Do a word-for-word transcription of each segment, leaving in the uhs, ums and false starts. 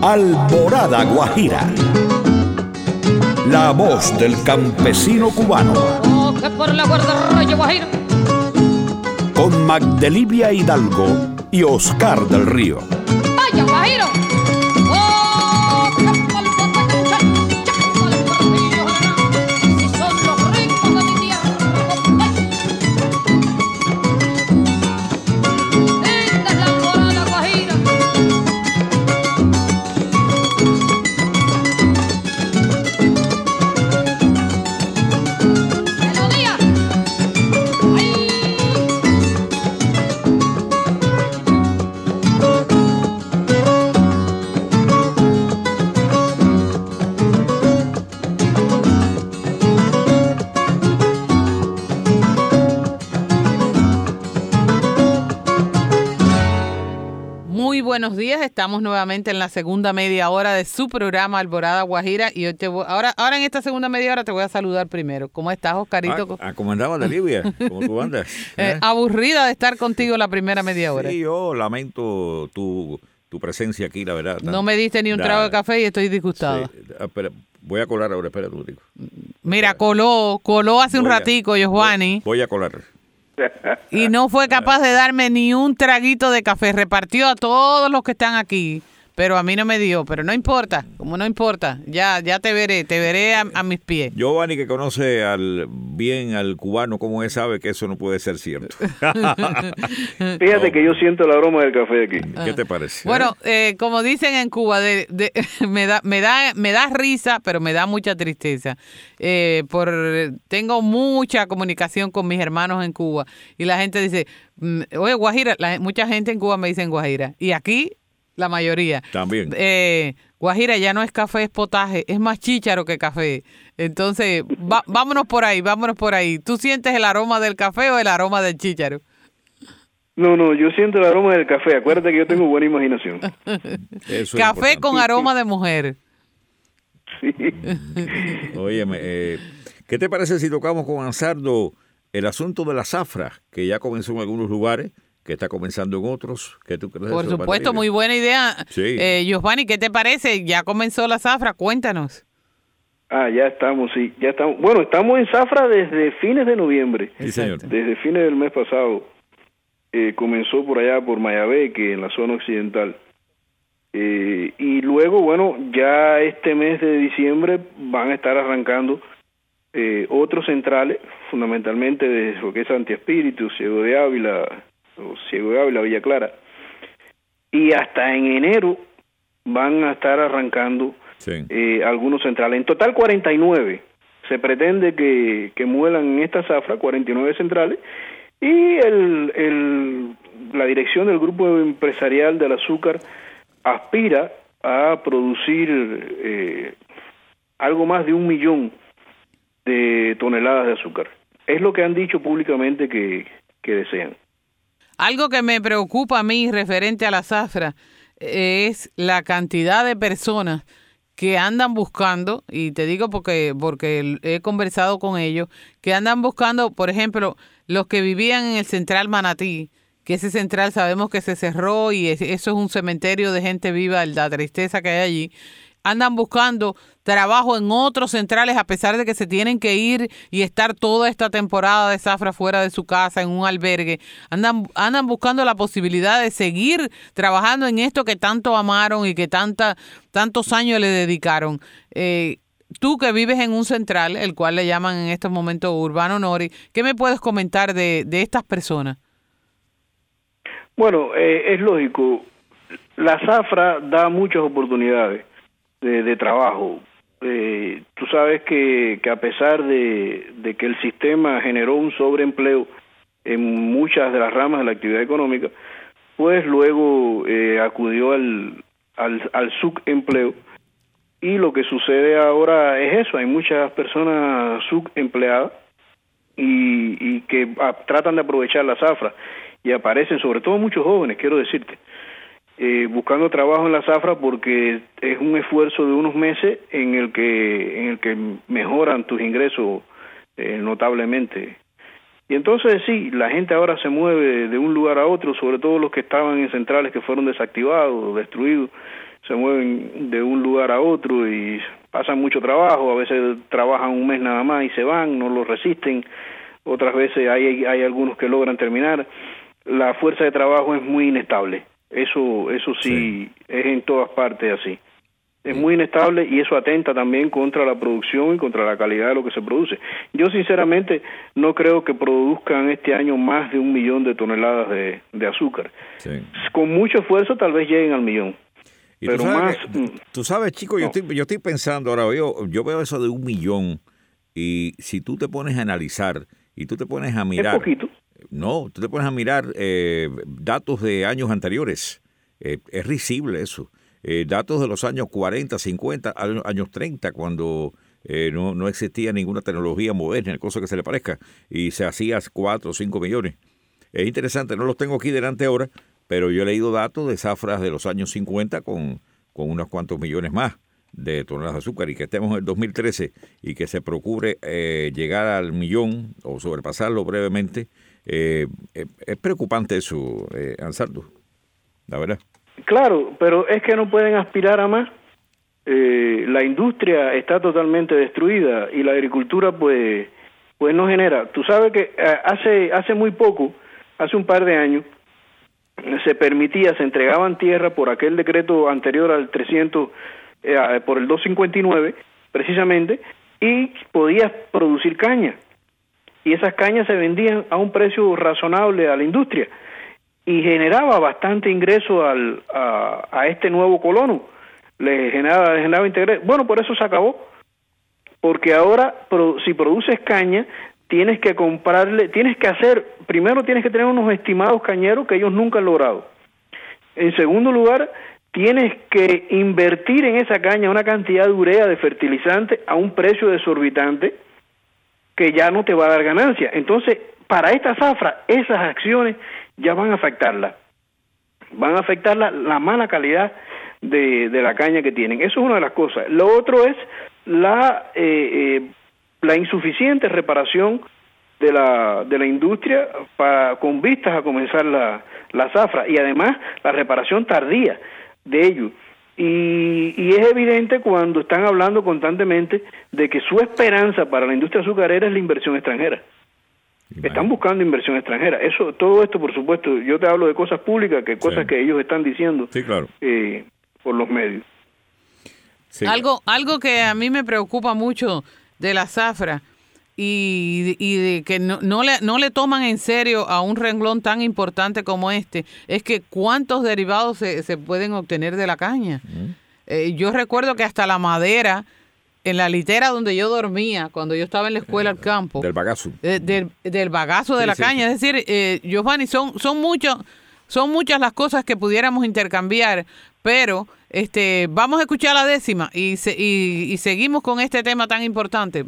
Alborada Guajira. La voz del campesino cubano. Oh, que por la guardarraya Guajira. Con Magdelivia Hidalgo y Oscar del Río. ¡Vaya, Guajiro! ¡Oh, que por la guardarraya! Si son los ricos de mi tierra. Esta es la alborada Guajira. Melodía. ¡Ay! Muy buenos días, estamos nuevamente en la segunda media hora de su programa Alborada Guajira y hoy te voy, ahora, ahora en esta segunda media hora te voy a saludar primero. ¿Cómo estás, Oscarito? Ah, ¿cómo andabas, Delivia? ¿Cómo tú andas? ¿Eh? Eh, aburrida de estar contigo la primera media hora. Sí, yo lamento tu, tu presencia aquí, la verdad. No me diste ni un trago de café y estoy disgustada. Sí, espera, voy a colar ahora, espera tú, digo. Mira, coló, coló hace un ratico, Giovanni. Voy a colar. Y no fue capaz de darme ni un traguito de café. Repartió a todos los que están aquí, pero a mí no me dio. Pero no importa, como no importa, ya ya te veré, te veré a, a mis pies. Giovanni, que conoce al bien al cubano como es, sabe que eso no puede ser cierto. Fíjate no. que yo siento el aroma del café aquí. ¿Qué te parece? Bueno, eh, como dicen en Cuba, de, de, me da me da me da risa, pero me da mucha tristeza. Eh, por tengo mucha comunicación con mis hermanos en Cuba y la gente dice, oye, Guajira, la, mucha gente en Cuba me dicen Guajira y aquí la mayoría. También. Eh, Guajira ya no es café, es potaje, es más chícharo que café. Entonces, va, vámonos por ahí, vámonos por ahí. ¿Tú sientes el aroma del café o el aroma del chícharo? No, no, yo siento el aroma del café. Acuérdate que yo tengo buena imaginación. Eso café con aroma de mujer. Sí. Óyeme, eh, ¿qué te parece si tocamos con Ansardo el asunto de la zafra, que ya comenzó en algunos lugares, que está comenzando en otros? ¿Qué tú crees? Por supuesto, muy buena idea. Sí. Eh, Giovanni, ¿qué te parece? Ya comenzó la zafra, cuéntanos. Ah, ya estamos, sí, ya estamos. Bueno, estamos en zafra desde fines de noviembre. Sí, señor. Desde fines del mes pasado. Eh, comenzó por allá, por Mayabeque, en la zona occidental. Eh, y luego, bueno, ya este mes de diciembre van a estar arrancando eh, otros centrales, fundamentalmente de lo que es Santi Espíritu, Ciego de Ávila, o Ciego de Ávila, Villa Clara. Y hasta en enero van a estar arrancando sí. eh, algunos centrales. En total cuarenta y nueve. Se pretende que, que muelan en esta zafra cuarenta y nueve centrales. Y el, el, la dirección del Grupo Empresarial del Azúcar aspira a producir eh, algo más de un millón de toneladas de azúcar. Es lo que han dicho públicamente que, que desean. Algo que me preocupa a mí referente a la zafra es la cantidad de personas que andan buscando, y te digo porque porque he conversado con ellos, que andan buscando, por ejemplo, los que vivían en el Central Manatí, que ese central sabemos que se cerró y eso es un cementerio de gente viva, la tristeza que hay allí, andan buscando trabajo en otros centrales a pesar de que se tienen que ir y estar toda esta temporada de zafra fuera de su casa, en un albergue. Andan, andan buscando la posibilidad de seguir trabajando en esto que tanto amaron y que tanta, tantos años le dedicaron. Eh, tú que vives en un central, el cual le llaman en estos momentos Urbano Nori, ¿qué me puedes comentar de, de estas personas? Bueno, eh, es lógico. La zafra da muchas oportunidades de, de trabajo. Eh, tú sabes que, que a pesar de, de que el sistema generó un sobreempleo en muchas de las ramas de la actividad económica, pues luego eh, acudió al, al, al subempleo. Y lo que sucede ahora es eso, hay muchas personas subempleadas y, y que a, tratan de aprovechar la zafra. Y aparecen sobre todo muchos jóvenes, quiero decirte, eh, buscando trabajo en la zafra porque es un esfuerzo de unos meses en el que en el que mejoran tus ingresos eh, notablemente. Y entonces sí, la gente ahora se mueve de un lugar a otro, sobre todo los que estaban en centrales que fueron desactivados, destruidos, se mueven de un lugar a otro y pasan mucho trabajo, a veces trabajan un mes nada más y se van, no lo resisten, otras veces hay, hay algunos que logran terminar. La fuerza de trabajo es muy inestable, eso, eso sí, sí. Es en todas partes así. Es muy inestable y eso atenta también contra la producción y contra la calidad de lo que se produce. Yo sinceramente no creo que produzcan este año más de un millón de toneladas de, de azúcar. Sí. Con mucho esfuerzo tal vez lleguen al millón. Y pero tú sabes, más, que, tú sabes, chico, no. yo, estoy, yo estoy pensando ahora, yo, yo veo eso de un millón y si tú te pones a analizar y tú te pones a mirar... Es poquito. No, tú te pones a mirar eh, datos de años anteriores. Eh, es risible eso. Eh, datos de los años cuarenta, cincuenta, años treinta, cuando eh, no, no existía ninguna tecnología moderna, cosa que se le parezca, y se hacía cuatro o cinco millones. Es interesante, no los tengo aquí delante ahora, pero yo he leído datos de zafras de los años cincuenta con, con unos cuantos millones más de toneladas de azúcar, y que estemos en el dos mil trece y que se procure eh, llegar al millón o sobrepasarlo brevemente. Eh, eh, es preocupante eso, eh, Ansardo, la verdad. Claro, pero es que no pueden aspirar a más. Eh, la industria está totalmente destruida y la agricultura pues pues no genera. Tú sabes que eh, hace hace muy poco, hace un par de años, se permitía, se entregaban tierra por aquel decreto anterior al trescientos, eh, por el doscientos cincuenta y nueve, precisamente, y podías producir caña. Y esas cañas se vendían a un precio razonable a la industria. Y generaba bastante ingreso al, a, a este nuevo colono, le generaba, le generaba interés. Bueno, por eso se acabó, porque ahora pro, si produces caña, tienes que comprarle, tienes que hacer, primero tienes que tener unos estimados cañeros que ellos nunca han logrado. En segundo lugar, tienes que invertir en esa caña una cantidad de urea, de fertilizante, a un precio desorbitante que ya no te va a dar ganancia. Entonces, para esta zafra, esas acciones ya van a afectarla, van a afectar la, la mala calidad de, de la caña que tienen. Eso es una de las cosas. Lo otro es la eh, eh, la insuficiente reparación de la de la industria para, con vistas a comenzar la, la zafra, y además la reparación tardía de ellos. Y, y es evidente cuando están hablando constantemente de que su esperanza para la industria azucarera es la inversión extranjera. Están buscando inversión extranjera. Eso, todo esto, por supuesto, yo te hablo de cosas públicas, que cosas sí. que ellos están diciendo sí, claro. eh, por los medios. Sí. Algo, algo que a mí me preocupa mucho de la zafra y, y de que no, no, le, no le toman en serio a un renglón tan importante como este, es que cuántos derivados se, se pueden obtener de la caña. Uh-huh. Eh, yo recuerdo que hasta la madera, en la litera donde yo dormía, cuando yo estaba en la escuela al campo. Del bagazo. Eh, del, del bagazo de sí, la sí, caña. Sí. Es decir, eh, Giovanni, son, son, mucho, son muchas las cosas que pudiéramos intercambiar, pero este, vamos a escuchar la décima y, se, y, y seguimos con este tema tan importante.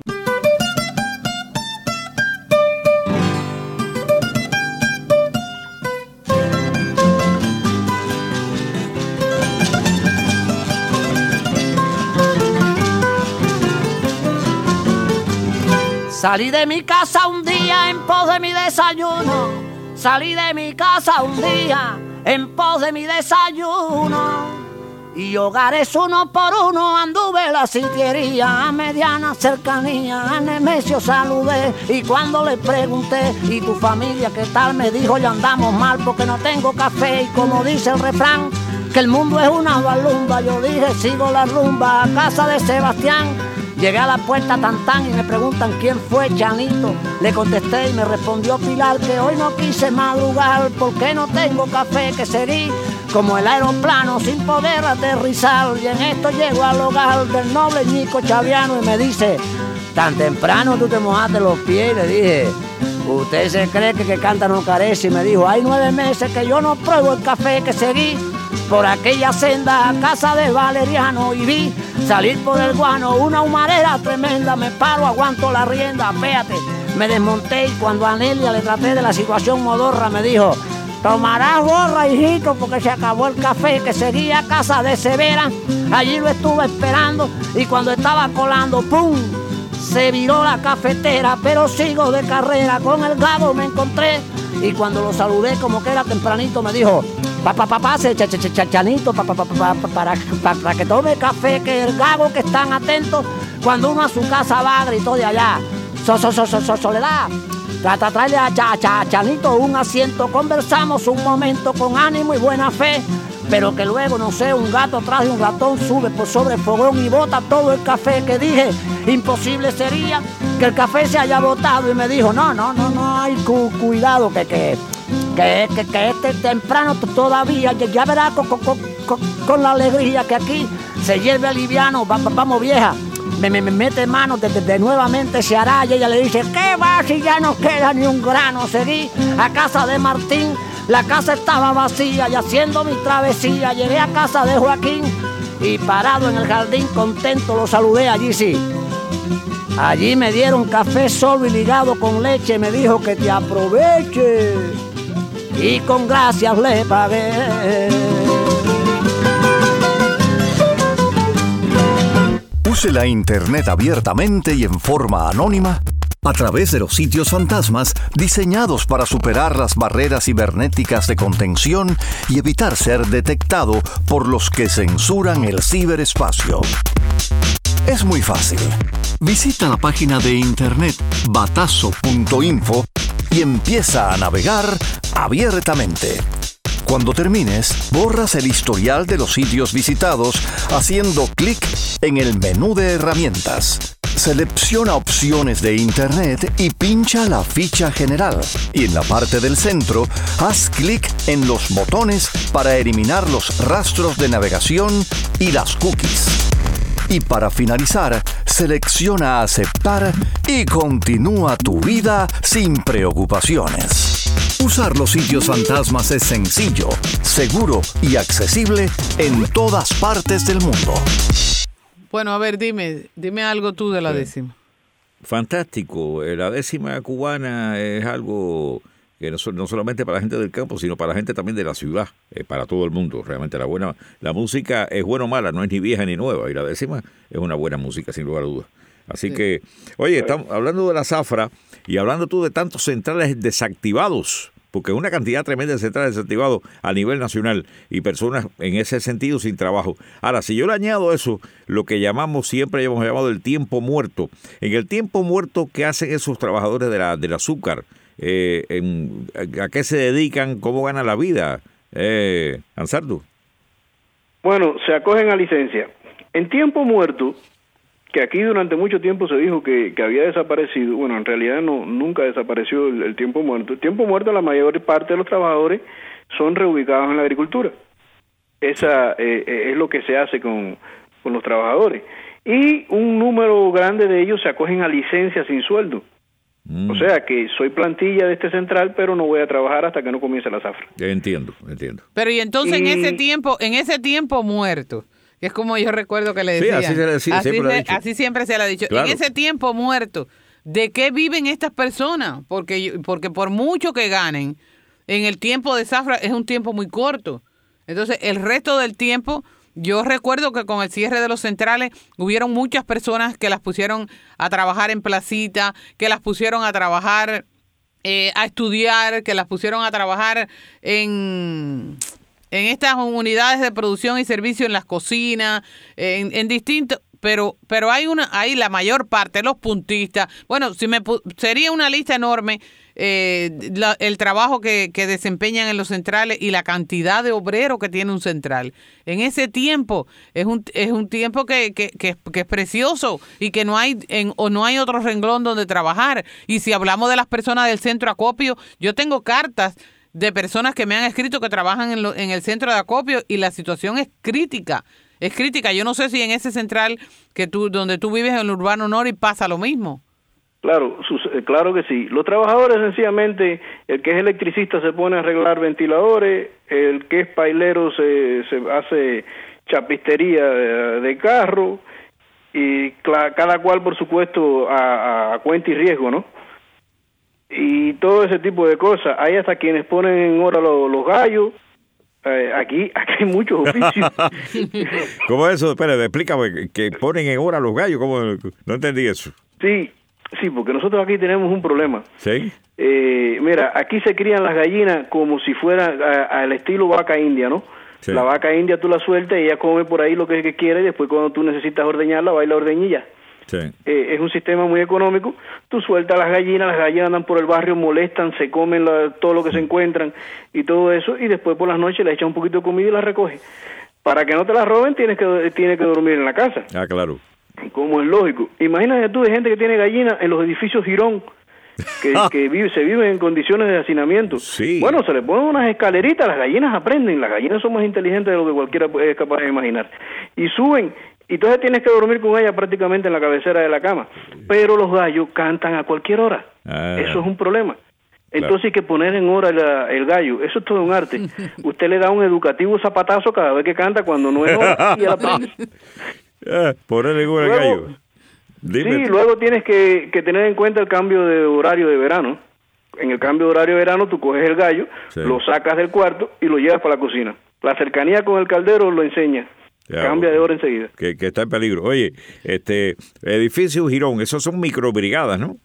Salí de mi casa un día en pos de mi desayuno. Salí de mi casa un día en pos de mi desayuno. Y hogares uno por uno anduve la sitiería. A mediana cercanía a Nemesio saludé. Y cuando le pregunté, ¿y tu familia qué tal? Me dijo, ya andamos mal porque no tengo café. Y como dice el refrán, que el mundo es una balumba. Yo dije, sigo la rumba a casa de Sebastián. Llegué a la puerta tan tan y me preguntan quién fue Chanito. Le contesté y me respondió Pilar que hoy no quise madrugar porque no tengo café, que sería como el aeroplano sin poder aterrizar. Y en esto llego al hogar del noble Ñico Chaviano y me dice, tan temprano tú te mojaste los pies. Y le dije, ¿usted se cree que que canta no carece? Y me dijo, hay nueve meses que yo no pruebo el café, que seguí por aquella senda a casa de Valeriano y vi salir por el guano una humareda tremenda. Me paro, aguanto la rienda, fíjate, me desmonté y cuando a Nelia le traté de la situación modorra me dijo, tomarás borra, hijito, porque se acabó el café, que seguía a casa de Severa. Allí lo estuve esperando y cuando estaba colando, ¡pum!, se viró la cafetera, pero sigo de carrera, con el gago me encontré. Y cuando lo saludé como que era tempranito, me dijo, papá, papá, pase, chachanito, papá, papá, para, para que tome café, que el gago que están atentos, cuando uno a su casa va, gritó de allá, so, so, so, so, so, Soledad, trata, tráele a Chanito un asiento, conversamos un momento con ánimo y buena fe, pero que luego, no sé, un gato atrás de un ratón sube por sobre el fogón y bota todo el café, que dije, imposible sería que el café se haya botado, y me dijo, no, no, no, no, hay cu cuidado, que, que, que, que, que este temprano todavía, ya, ya verá con, con, con, con la alegría que aquí se hierve liviano, va, va, vamos vieja, me, me, me mete mano, de, de, de nuevamente se hará, y ella le dice, ¿qué va si ya no queda ni un grano? Seguí a casa de Martín, la casa estaba vacía y haciendo mi travesía, llegué a casa de Joaquín y parado en el jardín contento lo saludé, allí sí. Allí me dieron café solo y ligado con leche, me dijo que te aproveche y con gracias le pagué. Use la internet abiertamente y en forma anónima a través de los sitios fantasmas diseñados para superar las barreras cibernéticas de contención y evitar ser detectado por los que censuran el ciberespacio. Es muy fácil. Visita la página de internet batazo punto info y empieza a navegar abiertamente. Cuando termines, borras el historial de los sitios visitados haciendo clic en el menú de herramientas. Selecciona opciones de internet y pincha la ficha general. Y en la parte del centro, haz clic en los botones para eliminar los rastros de navegación y las cookies. Y para finalizar, selecciona aceptar y continúa tu vida sin preocupaciones. Usar los sitios fantasmas es sencillo, seguro y accesible en todas partes del mundo. Bueno, a ver, dime, dime algo tú de la sí. décima. Fantástico. La décima cubana es algo que no, no solamente para la gente del campo, sino para la gente también de la ciudad, eh, para todo el mundo. Realmente la buena, la música es buena o mala, no es ni vieja ni nueva, y la décima es una buena música, sin lugar a dudas. Así sí. que, oye, estamos hablando de la zafra y hablando tú de tantos centrales desactivados, porque una cantidad tremenda de centrales desactivados a nivel nacional y personas en ese sentido sin trabajo. Ahora, si yo le añado eso, lo que llamamos, siempre hemos llamado el tiempo muerto. En el tiempo muerto, ¿qué hacen esos trabajadores de la, del azúcar? Eh, en, ¿A qué se dedican? ¿Cómo ganan la vida? Eh, Ansardu. Bueno, se acogen a licencia. En tiempo muerto, que aquí durante mucho tiempo se dijo que, que había desaparecido, bueno, en realidad no nunca desapareció el, el tiempo muerto. El tiempo muerto, la mayor parte de los trabajadores son reubicados en la agricultura. Esa eh, es lo que se hace con, con los trabajadores. Y un número grande de ellos se acogen a licencia sin sueldo. Mm. O sea que soy plantilla de este central, pero no voy a trabajar hasta que no comience la zafra. Entiendo, entiendo. Pero y entonces y... en ese tiempo, en ese tiempo muerto, que es como yo recuerdo que le decían. Sí, así, se le decía, así, siempre, se, ha dicho. así siempre se le ha dicho. Claro. En ese tiempo muerto, ¿de qué viven estas personas? Porque, porque por mucho que ganen, en el tiempo de zafra es un tiempo muy corto. Entonces, el resto del tiempo, yo recuerdo que con el cierre de los centrales hubieron muchas personas que las pusieron a trabajar en placita, que las pusieron a trabajar, eh, a estudiar, que las pusieron a trabajar en... en estas unidades de producción y servicio en las cocinas, en, en distintos, pero pero hay una hay la mayor parte, los puntistas, bueno, si me sería una lista enorme eh, la, el trabajo que, que desempeñan en los centrales y la cantidad de obreros que tiene un central. En ese tiempo es un es un tiempo que, que, que, que es precioso y que no hay en, o no hay otro renglón donde trabajar. Y si hablamos de las personas del centro acopio, yo tengo cartas de personas que me han escrito que trabajan en, lo, en el centro de acopio y la situación es crítica, es crítica. Yo no sé si en ese central que tú, donde tú vives en el Urbano Norte pasa lo mismo. Claro, claro que sí. Los trabajadores sencillamente, el que es electricista se pone a arreglar ventiladores, el que es pailero se, se hace chapistería de, de carro y cada cual por supuesto a, a cuenta y riesgo, ¿no? Y todo ese tipo de cosas. Hay hasta quienes ponen en hora los, los gallos. Eh, aquí aquí hay muchos oficios. ¿Cómo es eso? Espera, explícame, que ponen en hora los gallos. ¿Cómo? No entendí eso. Sí, sí, porque nosotros aquí tenemos un problema. Sí. Eh, mira, aquí se crían las gallinas como si fuera a- al estilo vaca india, ¿no? Sí. La vaca india tú la sueltas y ella come por ahí lo que, que quiere y después cuando tú necesitas ordeñarla, va y la ordeña y ya. Sí. Eh, es un sistema muy económico. Tú sueltas las gallinas, las gallinas andan por el barrio, molestan, se comen la- todo lo que se encuentran y todo eso, y después por las noches le echas un poquito de comida y la recoges. Para que no te la roben tienes que, tienes que dormir en la casa, Ah, claro. como es lógico. Imagínate tú de gente que tiene gallinas en los edificios Girón, que, que vive, se viven en condiciones de hacinamiento. Sí. Bueno, se le ponen unas escaleritas, las gallinas aprenden, las gallinas son más inteligentes de lo que cualquiera es capaz de imaginar. Y suben, y entonces tienes que dormir con ella prácticamente en la cabecera de la cama. Pero los gallos cantan a cualquier hora. Ah. Eso es un problema. Entonces hay que poner en hora la- el gallo. Eso es todo un arte. Usted le da un educativo zapatazo cada vez que canta cuando no es hora y él aprende. Ah, ponerle gol al Luego- gallo. Dime. Sí, luego tienes que, que tener en cuenta el cambio de horario de verano. En el cambio de horario de verano tú coges el gallo, Sí. lo sacas del cuarto y lo llevas para la cocina. La cercanía con el caldero lo enseña. Ya, Cambia de hora enseguida. Que, que está en peligro. Oye, este edificio Girón, esos son microbrigadas, ¿no?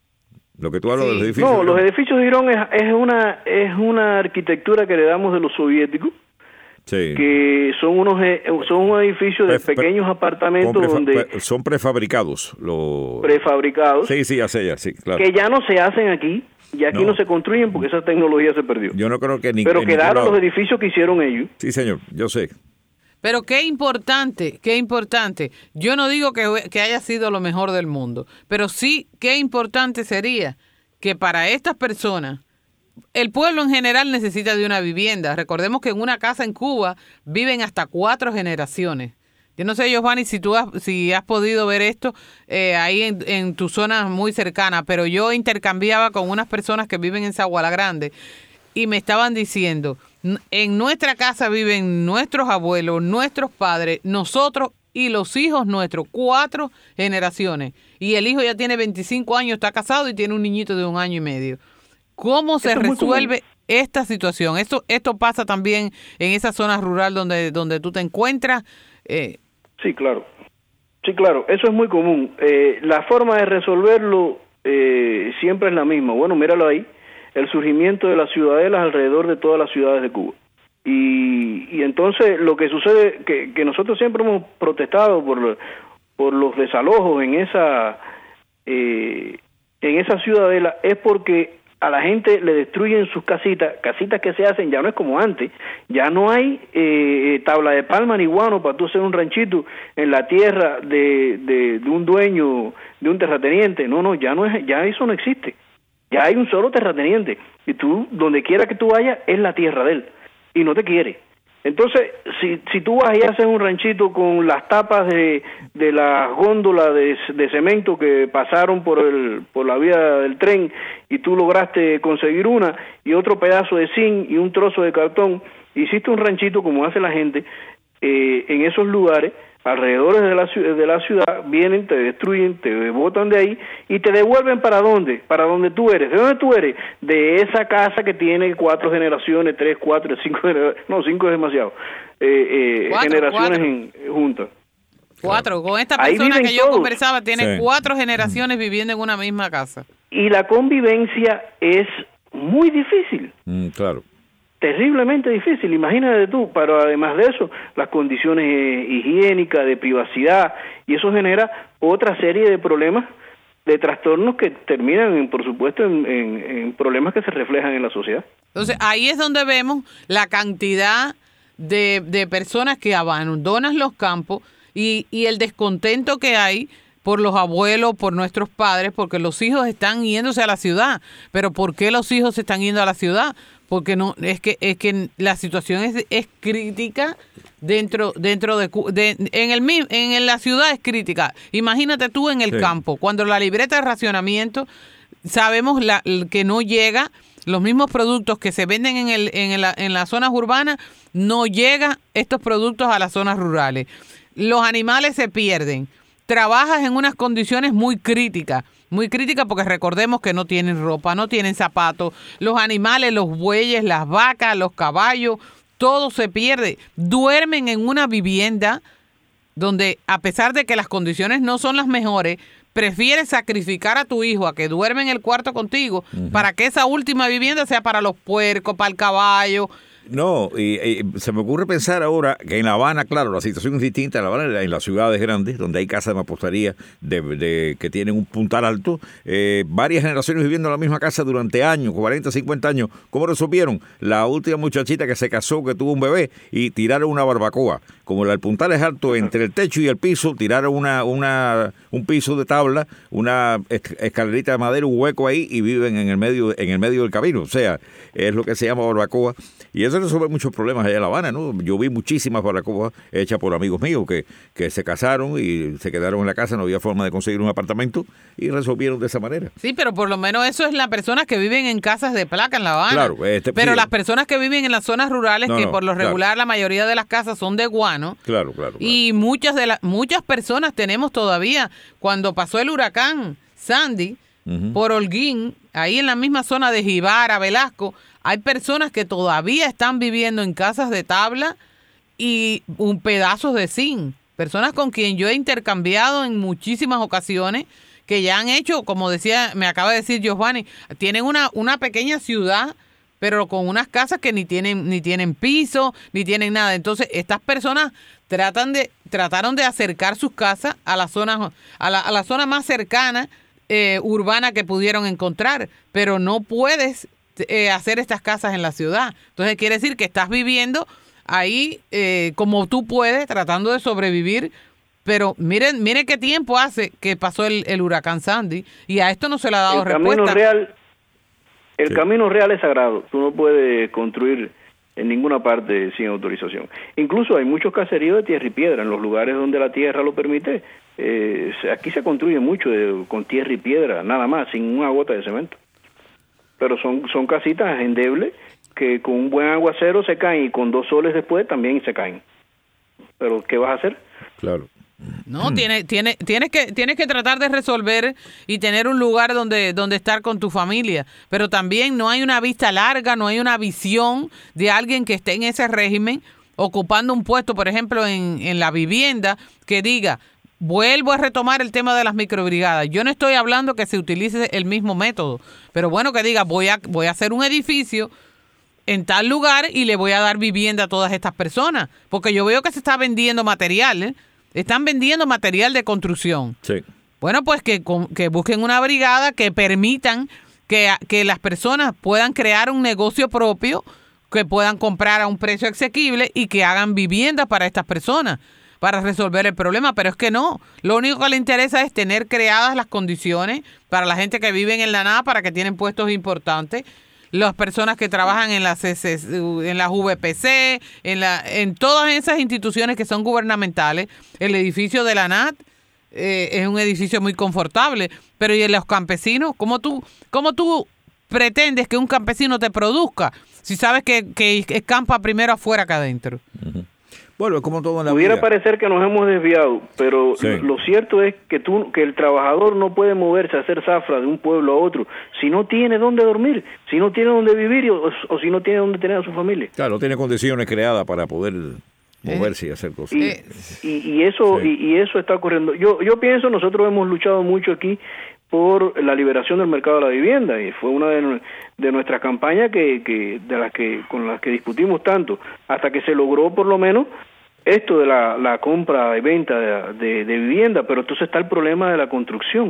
Lo que tú hablas Sí. de los edificios. No, los Girón. edificios de Girón es, es una es una arquitectura que le damos de los soviéticos, Sí. que son unos e- son un edificio de Pre- pre- pequeños apartamentos Con prefa- donde pre- son prefabricados. Los... prefabricados, Sí, sí, ya sé, ya, sí, claro. que ya no se hacen aquí, y aquí No. no, se construyen porque esa tecnología se perdió. Yo no creo que ni Pero en ningún quedaron lado. los edificios que hicieron ellos. Sí, señor, yo sé. Pero qué importante, qué importante. Yo no digo que, que haya sido lo mejor del mundo, pero sí qué importante sería que para estas personas, el pueblo en general necesita de una vivienda. Recordemos que en una casa en Cuba viven hasta cuatro generaciones. Yo no sé, Giovanni, si tú has, si has podido ver esto eh, ahí en, en tu zona muy cercana, pero yo intercambiaba con unas personas que viven en Zaguala Grande y me estaban diciendo, "N- en nuestra casa viven nuestros abuelos, nuestros padres, nosotros y los hijos nuestros, cuatro generaciones. Y el hijo ya tiene veinticinco años, está casado y tiene un niñito de un año y medio. ¿Cómo se Esto es muy resuelve esta situación? Esto esto pasa también en esa zona rural donde, donde tú te encuentras. Eh, Sí, claro. Sí, claro, eso es muy común. Eh, la forma de resolverlo eh, siempre es la misma. Bueno, míralo ahí, el surgimiento de las ciudadelas alrededor de todas las ciudades de Cuba. Y, y entonces lo que sucede, que, que nosotros siempre hemos protestado por, por los desalojos en esa, eh, en esa ciudadela, es porque a la gente le destruyen sus casitas, casitas que se hacen, ya no es como antes, ya no hay eh, tabla de palma ni guano para tú hacer un ranchito en la tierra de, de, de un dueño, de un terrateniente, no, no, ya no es, ya eso no existe, ya hay un solo terrateniente, y tú, donde quiera que tú vayas, es la tierra de él, y no te quiere. Entonces, si, si tú vas y haces un ranchito con las tapas de, de las góndolas de, de cemento que pasaron por el por la vía del tren y tú lograste conseguir una y otro pedazo de zinc y un trozo de cartón, hiciste un ranchito como hace la gente eh, en esos lugares, alrededor de la, ciudad, de la ciudad, vienen, te destruyen, te botan de ahí y te devuelven para dónde, para donde tú eres. ¿De dónde tú eres? De esa casa que tiene cuatro generaciones, tres, cuatro, cinco generaciones, no, cinco es demasiado, eh, eh, Cuatro, generaciones cuatro. En, juntas. Cuatro. Con esta Ahí persona viven que yo todos. conversaba, tiene Sí. cuatro generaciones viviendo en una misma casa. Y la convivencia es muy difícil. Mm, claro. Terriblemente difícil, imagínate tú, pero además de eso, las condiciones eh, higiénicas, de privacidad, y eso genera otra serie de problemas, de trastornos que terminan, en, por supuesto, en, en, en problemas que se reflejan en la sociedad. Entonces, ahí es donde vemos la cantidad de, de personas que abandonan los campos y, y el descontento que hay por los abuelos, por nuestros padres, porque los hijos están yéndose a la ciudad. Pero ¿por qué los hijos se están yendo a la ciudad? Porque no es que es que la situación es, es crítica dentro dentro de, de en el mi- en la ciudad es crítica. Imagínate tú en el Sí. campo, cuando la libreta de racionamiento sabemos la, que no llega, los mismos productos que se venden en el en la, en las zonas urbanas no llegan estos productos a las zonas rurales. Los animales se pierden. Trabajas en unas condiciones muy críticas. Muy crítica porque recordemos que no tienen ropa, no tienen zapatos, los animales, los bueyes, las vacas, los caballos, todo se pierde. Duermen en una vivienda donde, a pesar de que las condiciones no son las mejores, prefieres sacrificar a tu hijo a que duerme en el cuarto contigo uh-huh. para que esa última vivienda sea para los puercos, para el caballo. No, y, y se me ocurre pensar ahora que en La Habana, claro, la situación es distinta. En La Habana, en las ciudades grandes, donde hay casas de mampostería de, de, que tienen un puntal alto, eh, varias generaciones viviendo en la misma casa durante años, cuarenta, cincuenta años. ¿Cómo resolvieron? La última muchachita que se casó, que tuvo un bebé, y tiraron una barbacoa. Como el puntal es alto entre el techo y el piso, tiraron una, una un piso de tabla, una escalerita de madera, un hueco ahí, y viven en el medio, en el medio del camino. O sea, es lo que se llama barbacoa. Y eso resuelve muchos problemas allá en La Habana, ¿no? Yo vi muchísimas barbacoas hechas por amigos míos que, que se casaron y se quedaron en la casa, no había forma de conseguir un apartamento y resolvieron de esa manera. Sí, pero por lo menos eso es las personas que viven en casas de placa en La Habana. Claro, este, pero sí, las personas que viven en las zonas rurales, no, que no, por lo regular claro. la mayoría de las casas son de guano. Claro, claro. claro. Y muchas de las muchas personas tenemos todavía, cuando pasó el huracán Sandy, uh-huh. por Holguín, ahí en la misma zona de Jibara, Velasco, hay personas que todavía están viviendo en casas de tabla y un pedazos de zinc. Personas con quien yo he intercambiado en muchísimas ocasiones, que ya han hecho, como decía, me acaba de decir Giovanni, tienen una, una pequeña ciudad, pero con unas casas que ni tienen, ni tienen piso, ni tienen nada. Entonces, estas personas tratan de, trataron de acercar sus casas a la zona, a la, a la zona más cercana, eh, urbana que pudieron encontrar, pero no puedes Eh, hacer estas casas en la ciudad. Entonces quiere decir que estás viviendo ahí eh, como tú puedes, tratando de sobrevivir. Pero miren, miren qué tiempo hace que pasó el, el huracán Sandy y a esto no se le ha dado el respuesta. Camino real, el sí. camino real es sagrado. Tú no puedes construir en ninguna parte sin autorización. Incluso hay muchos caseríos de tierra y piedra en los lugares donde la tierra lo permite. Eh, aquí se construye mucho de, con tierra y piedra, nada más, sin una gota de cemento. Pero son son casitas endebles que con un buen aguacero se caen y con dos soles después también se caen. Pero ¿qué vas a hacer? Claro. No, tiene, tiene, tienes que tienes que tratar de resolver y tener un lugar donde, donde estar con tu familia. Pero también no hay una vista larga, no hay una visión de alguien que esté en ese régimen ocupando un puesto, por ejemplo, en, en la vivienda, que diga, vuelvo a retomar el tema de las microbrigadas. Yo no estoy hablando que se utilice el mismo método, pero bueno, que diga, voy a, voy a hacer un edificio en tal lugar y le voy a dar vivienda a todas estas personas. Porque yo veo que se está vendiendo material, ¿eh? Están vendiendo material de construcción. Sí. Bueno, pues que, que busquen una brigada que permitan que, que las personas puedan crear un negocio propio, que puedan comprar a un precio asequible y que hagan vivienda para estas personas, para resolver el problema. Pero es que no, lo único que le interesa es tener creadas las condiciones para la gente que vive en la nada, para que tienen puestos importantes, las personas que trabajan en las C C, en las V P C, en la en todas esas instituciones que son gubernamentales. El edificio de la N A T eh, es un edificio muy confortable, pero ¿y en los campesinos? ¿Cómo tú, cómo tú pretendes que un campesino te produzca si sabes que, que escampa primero afuera que adentro? Uh-huh. Bueno, como todo en la Pudiera vida. parecer que nos hemos desviado, pero sí. lo cierto es que tú, que el trabajador no puede moverse a hacer zafra de un pueblo a otro si no tiene dónde dormir, si no tiene dónde vivir o, o si no tiene dónde tener a su familia. Claro, no tiene condiciones creadas para poder moverse eh, y hacer cosas. Y, y, y eso sí. y, y eso está ocurriendo. Yo yo pienso, nosotros hemos luchado mucho aquí por la liberación del mercado de la vivienda y fue una de, de nuestras campañas que, que de las que con las que discutimos tanto hasta que se logró por lo menos esto de la, la compra y venta de, de, de vivienda. Pero entonces está el problema de la construcción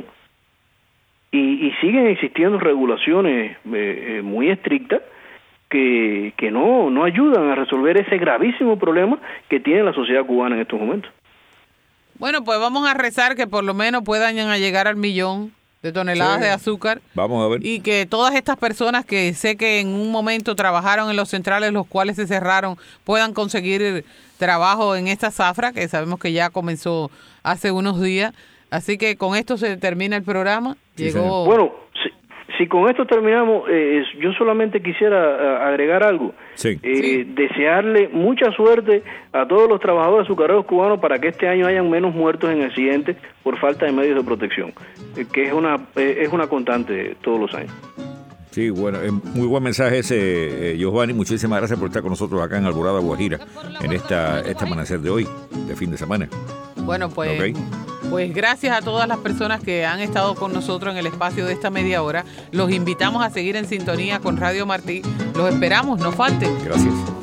y, y siguen existiendo regulaciones eh, eh, muy estrictas que, que no, no ayudan a resolver ese gravísimo problema que tiene la sociedad cubana en estos momentos. Bueno, pues vamos a rezar que por lo menos puedan llegar al millón de toneladas sí. de azúcar. Vamos a ver. Y que todas estas personas que sé que en un momento trabajaron en los centrales, los cuales se cerraron, puedan conseguir trabajo en esta zafra, que sabemos que ya comenzó hace unos días. Así que con esto se termina el programa. Sí, Llegó. Bueno, si, si con esto terminamos, eh, yo solamente quisiera agregar algo. Sí. Eh, sí. Desearle mucha suerte a todos los trabajadores azucareros cubanos para que este año hayan menos muertos en accidentes por falta de medios de protección, eh, que es una eh, es una constante todos los años. Sí, bueno, muy buen mensaje ese, eh, Giovanni. Muchísimas gracias por estar con nosotros acá en Alborada Guajira en esta este amanecer de hoy, de fin de semana. Bueno, pues Okay. Pues gracias a todas las personas que han estado con nosotros en el espacio de esta media hora. Los invitamos a seguir en sintonía con Radio Martí. Los esperamos, no falten. Gracias.